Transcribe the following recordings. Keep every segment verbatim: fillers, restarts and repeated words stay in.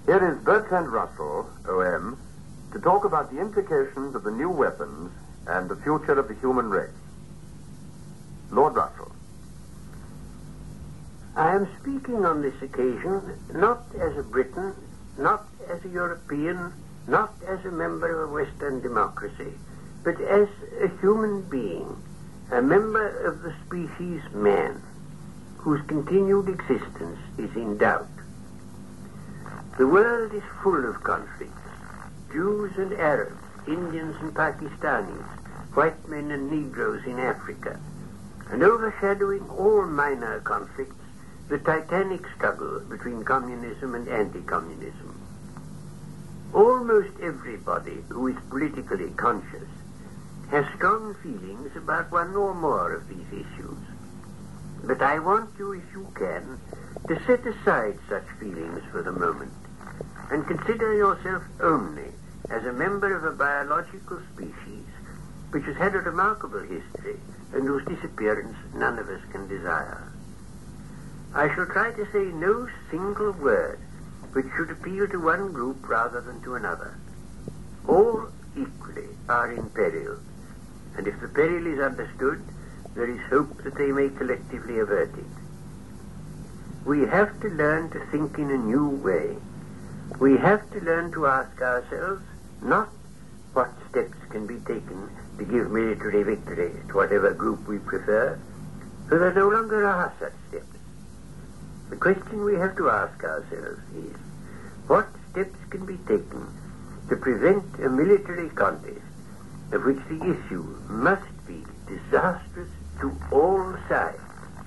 Here is Bertrand Russell, O M, to talk about the implications of the new weapons and the future of the human race. Lord Russell. I am speaking on this occasion not as a Briton, not as a European, not as a member of a Western democracy, but as a human being, a member of the species man, whose continued existence is in doubt. The world is full of conflicts. Jews and Arabs, Indians and Pakistanis, white men and Negroes in Africa, and overshadowing all minor conflicts, the titanic struggle between communism and anti-communism. Almost everybody who is politically conscious has strong feelings about one or more of these issues. But I want you, if you can, to set aside such feelings for the moment and consider yourself only as a member of a biological species which has had a remarkable history and whose disappearance none of us can desire. I shall try to say no single word which should appeal to one group rather than to another. All equally are in peril, and if the peril is understood, there is hope that they may collectively avert it. We have to learn to think in a new way. We have to learn to ask ourselves not what steps can be taken to give military victory to whatever group we prefer, for there no longer are such steps. The question we have to ask ourselves is, what steps can be taken to prevent a military contest of which the issue must be disastrous to all sides?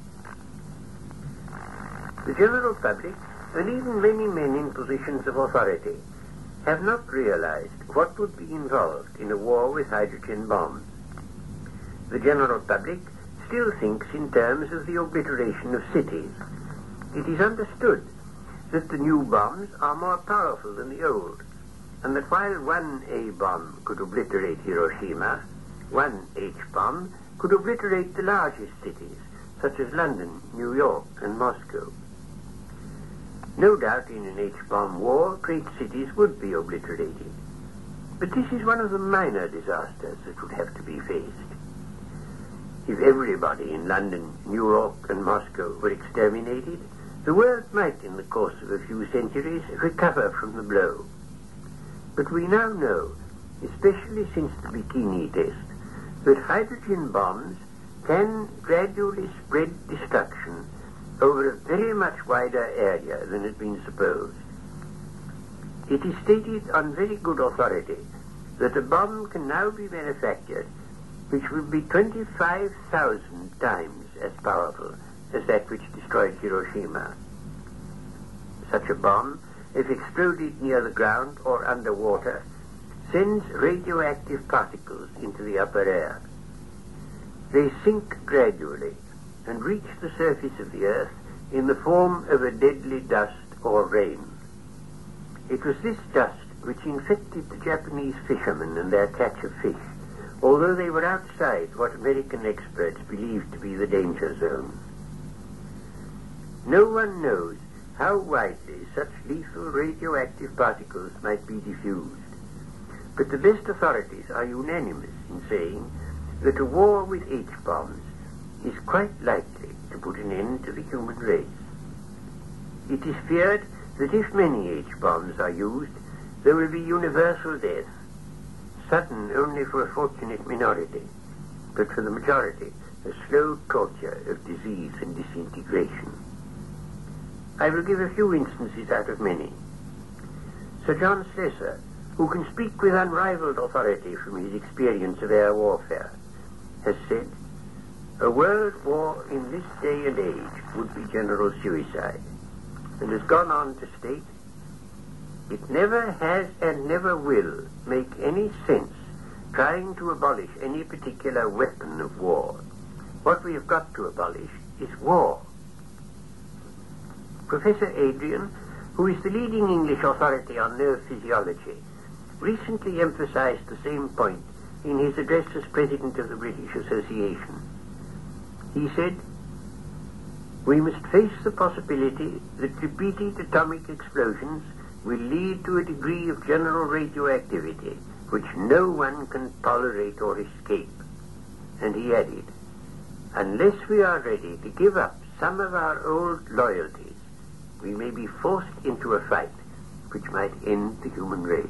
The general public, and even many men in positions of authority, have not realized what would be involved in a war with hydrogen bombs. The general public still thinks in terms of the obliteration of cities. It is understood that the new bombs are more powerful than the old, and that while one A bomb could obliterate Hiroshima, one H bomb could obliterate the largest cities, such as London, New York, and Moscow. No doubt in an H-bomb war, great cities would be obliterated. But this is one of the minor disasters that would have to be faced. If everybody in London, New York, and Moscow were exterminated, the world might, in the course of a few centuries, recover from the blow. But we now know, especially since the Bikini test, that hydrogen bombs can gradually spread destruction over a very much wider area than had been supposed. It is stated on very good authority that a bomb can now be manufactured which will be twenty-five thousand times as powerful as that which destroyed Hiroshima. Such a bomb, if exploded near the ground or underwater, sends radioactive particles into the upper air. They sink gradually and reach the surface of the earth in the form of a deadly dust or rain. It was this dust which infected the Japanese fishermen and their catch of fish, although they were outside what American experts believed to be the danger zone. No one knows how widely such lethal radioactive particles might be diffused, but the best authorities are unanimous in saying that a war with H-bombs is quite likely to put an end to the human race. It is feared that if many H-bombs are used, there will be universal death, sudden only for a fortunate minority, but for the majority, a slow torture of disease and disintegration. I will give a few instances out of many. Sir John Slessor, who can speak with unrivaled authority from his experience of air warfare, has said, "A world war in this day and age would be general suicide," and has gone on to state, "It never has and never will make any sense trying to abolish any particular weapon of war. What we have got to abolish is war." Professor Adrian, who is the leading English authority on nerve physiology, recently emphasized the same point in his address as President of the British Association. He said, "We must face the possibility that repeated atomic explosions will lead to a degree of general radioactivity which no one can tolerate or escape. And he added, unless we are ready to give up some of our old loyalties, we may be forced into a fight which might end the human race.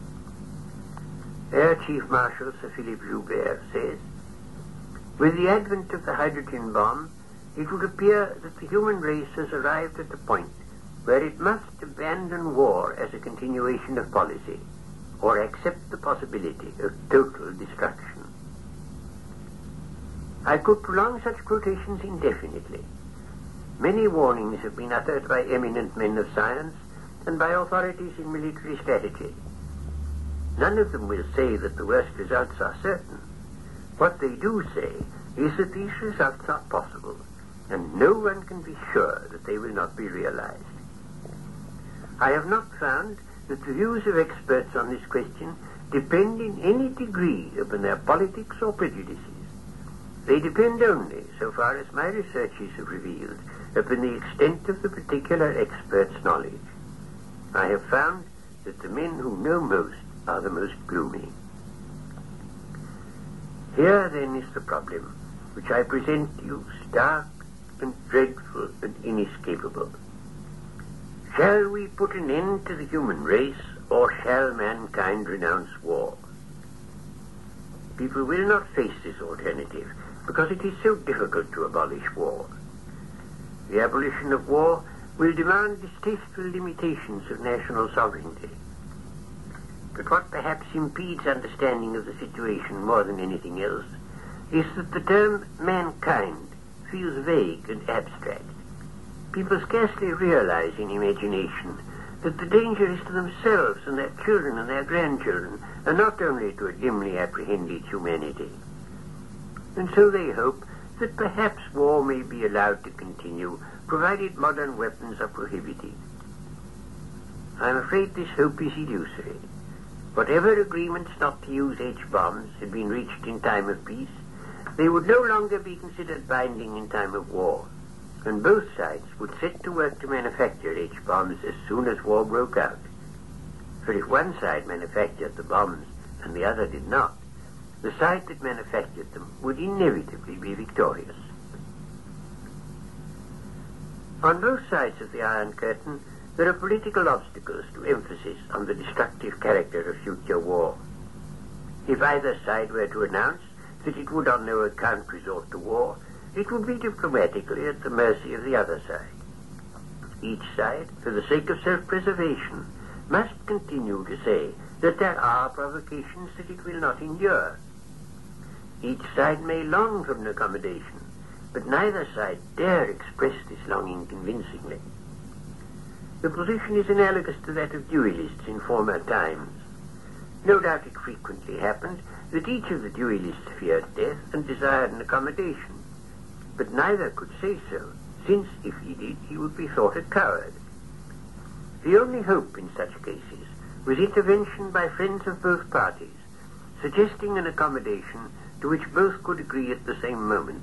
Air Chief Marshal Sir Philip Joubert says, with the advent of the hydrogen bomb, it would appear that the human race has arrived at the point where it must abandon war as a continuation of policy, or accept the possibility of total destruction. I could prolong such quotations indefinitely. Many warnings have been uttered by eminent men of science and by authorities in military strategy. None of them will say that the worst results are certain. What they do say is that these results are possible, and no one can be sure that they will not be realized. I have not found that the views of experts on this question depend in any degree upon their politics or prejudices. They depend only, so far as my researches have revealed, upon the extent of the particular expert's knowledge. I have found that the men who know most are the most gloomy. Here then is the problem, which I present to you stark and dreadful and inescapable. Shall we put an end to the human race, or shall mankind renounce war? People will not face this alternative, because it is so difficult to abolish war. The abolition of war will demand distasteful limitations of national sovereignty. But what perhaps impedes understanding of the situation more than anything else is that the term mankind feels vague and abstract. People scarcely realize in imagination that the danger is to themselves and their children and their grandchildren, and not only to a dimly apprehended humanity. And so they hope that perhaps war may be allowed to continue, provided modern weapons are prohibited. I am afraid this hope is illusory. Whatever agreements not to use H-bombs had been reached in time of peace, they would no longer be considered binding in time of war, and both sides would set to work to manufacture H-bombs as soon as war broke out. For if one side manufactured the bombs and the other did not, the side that manufactured them would inevitably be victorious. On both sides of the Iron Curtain, there are political obstacles to emphasis on the destructive character of future war. If either side were to announce that it would on no account resort to war, it would be diplomatically at the mercy of the other side. Each side, for the sake of self-preservation, must continue to say that there are provocations that it will not endure. Each side may long for an accommodation, but neither side dare express this longing convincingly. The position is analogous to that of duelists in former times. No doubt it frequently happened that each of the duelists feared death and desired an accommodation, but neither could say so, since if he did, he would be thought a coward. The only hope in such cases was intervention by friends of both parties, suggesting an accommodation to which both could agree at the same moment.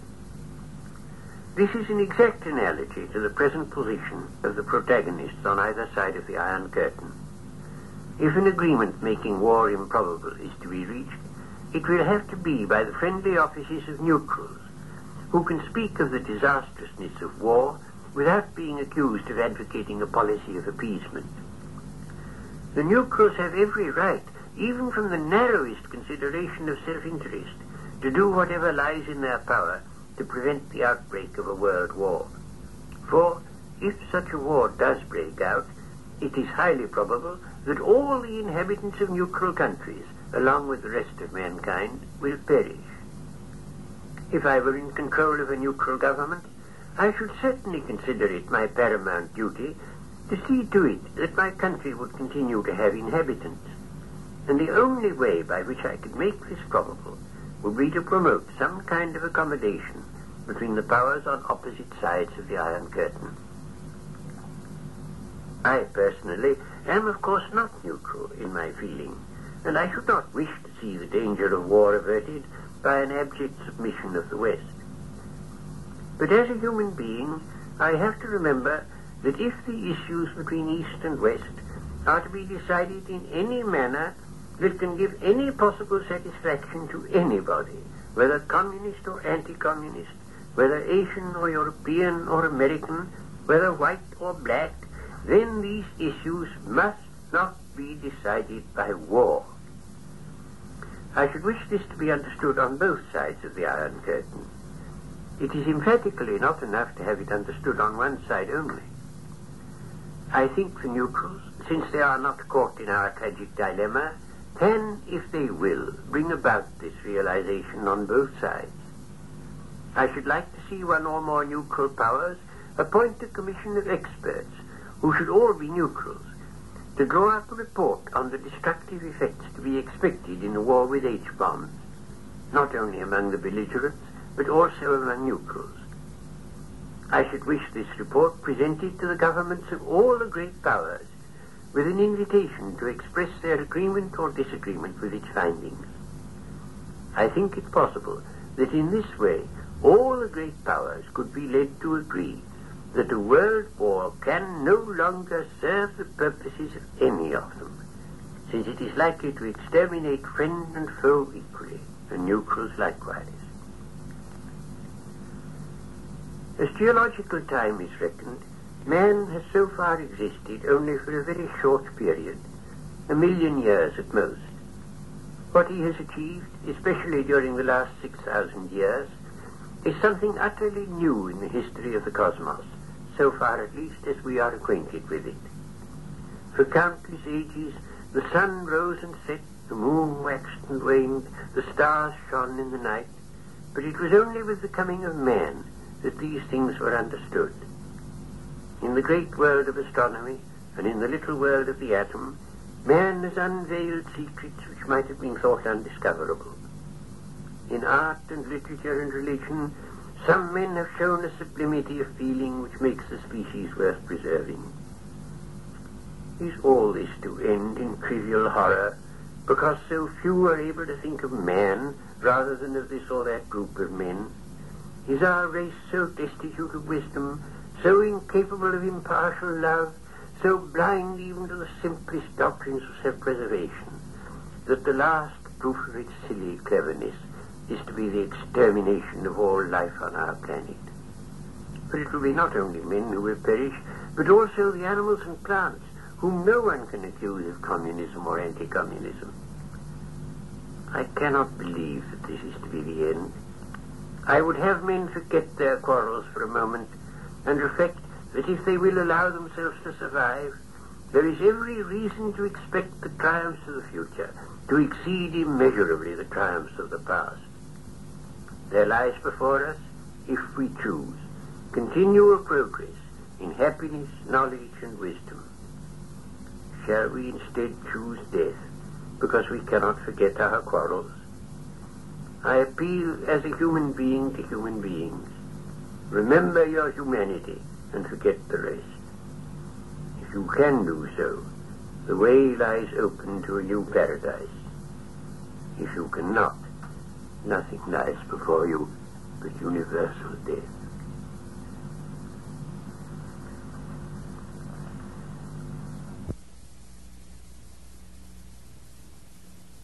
This is an exact analogy to the present position of the protagonists on either side of the Iron Curtain. If an agreement making war improbable is to be reached, it will have to be by the friendly offices of neutrals, who can speak of the disastrousness of war without being accused of advocating a policy of appeasement. The neutrals have every right, even from the narrowest consideration of self-interest, to do whatever lies in their power to prevent the outbreak of a world war. For, if such a war does break out, it is highly probable that all the inhabitants of neutral countries, along with the rest of mankind, will perish. If I were in control of a neutral government, I should certainly consider it my paramount duty to see to it that my country would continue to have inhabitants. And the only way by which I could make this probable would be to promote some kind of accommodation between the powers on opposite sides of the Iron Curtain. I personally am of course not neutral in my feeling, and I should not wish to see the danger of war averted by an abject submission of the West. But as a human being, I have to remember that if the issues between East and West are to be decided in any manner that can give any possible satisfaction to anybody, whether communist or anti-communist, whether Asian or European or American, whether white or black, then these issues must not be decided by war. I should wish this to be understood on both sides of the Iron Curtain. It is emphatically not enough to have it understood on one side only. I think the neutrals, since they are not caught in our tragic dilemma, can, if they will, bring about this realization on both sides. I should like to see one or more neutral powers appoint a commission of experts, who should all be neutrals, to draw up a report on the destructive effects to be expected in a war with H-bombs, not only among the belligerents, but also among neutrals. I should wish this report presented to the governments of all the great powers, with an invitation to express their agreement or disagreement with its findings. I think it possible that in this way all the great powers could be led to agree that a world war can no longer serve the purposes of any of them, since it is likely to exterminate friend and foe equally, and neutrals likewise. As geological time is reckoned, man has so far existed only for a very short period, a million years at most. What he has achieved, especially during the last six thousand years, is something utterly new in the history of the cosmos, so far at least as we are acquainted with it. For countless ages, the sun rose and set, the moon waxed and waned, the stars shone in the night, but it was only with the coming of man that these things were understood. In the great world of astronomy, and in the little world of the atom, man has unveiled secrets which might have been thought undiscoverable. In art and literature and religion, some men have shown a sublimity of feeling which makes the species worth preserving. Is all this to end in trivial horror, because so few are able to think of man rather than of this or that group of men? Is our race so destitute of wisdom, so incapable of impartial love, so blind even to the simplest doctrines of self-preservation, that the last proof of its silly cleverness is to be the extermination of all life on our planet? For it will be not only men who will perish, but also the animals and plants, whom no one can accuse of communism or anti-communism. I cannot believe that this is to be the end. I would have men forget their quarrels for a moment, and reflect that if they will allow themselves to survive, there is every reason to expect the triumphs of the future to exceed immeasurably the triumphs of the past. There lies before us, if we choose, continual progress in happiness, knowledge, and wisdom. Shall we instead choose death, because we cannot forget our quarrels? I appeal as a human being to human beings. Remember your humanity and forget the rest. If you can do so, the way lies open to a new paradise. If you cannot, nothing lies before you but universal death.